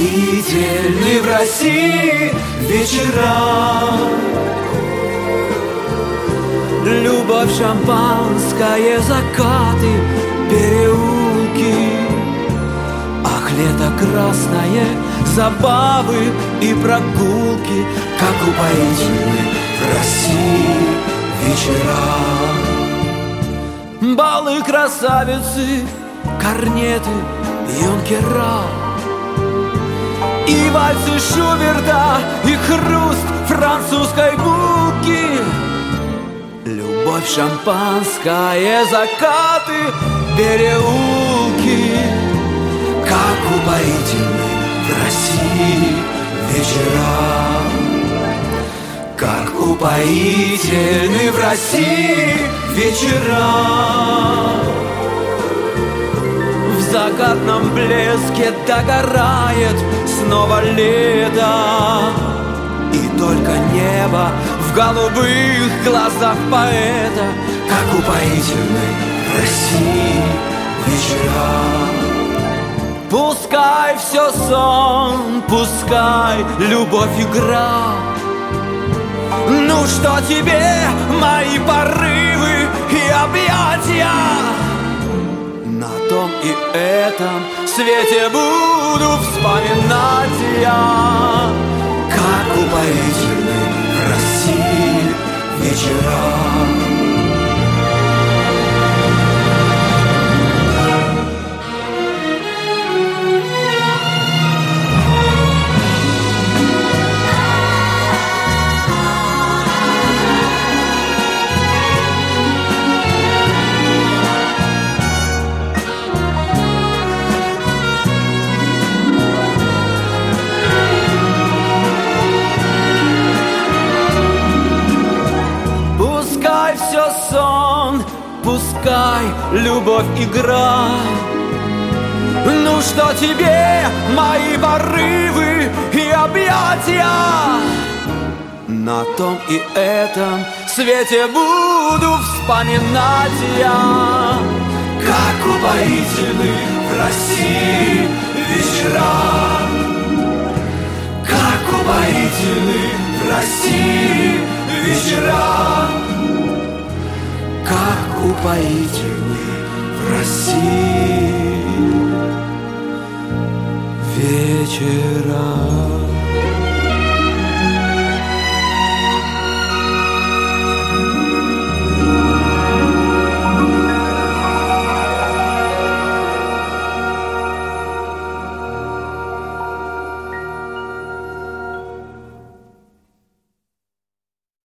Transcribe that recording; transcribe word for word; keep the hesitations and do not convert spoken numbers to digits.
упоительны в России вечера. Любовь, шампанское, закаты, переулки. Ах, лето красное, забавы и прогулки, как упоительны в России вечера. Балы, красавицы, корнеты, юнкера. И вальсы Шуберта, и хруст французской булки. Любовь, шампанское, закаты, переулки. Как упоительны в России вечера. Как упоительны в России вечера. В закатном блеске догорает снова лето. И только небо в голубых глазах поэта. Как упоительны в России вечера. Пускай все сон, пускай любовь игра. Ну что тебе мои порывы и объятия? На том и этом свете буду вспоминать я. Как упоительны в России вечера. Все сон, пускай любовь игра. Ну что тебе мои порывы и объятия? На том и этом свете буду вспоминать я. Как упоительны в России вечера. Как упоительны в России вечера. Как упоительны в России вечера.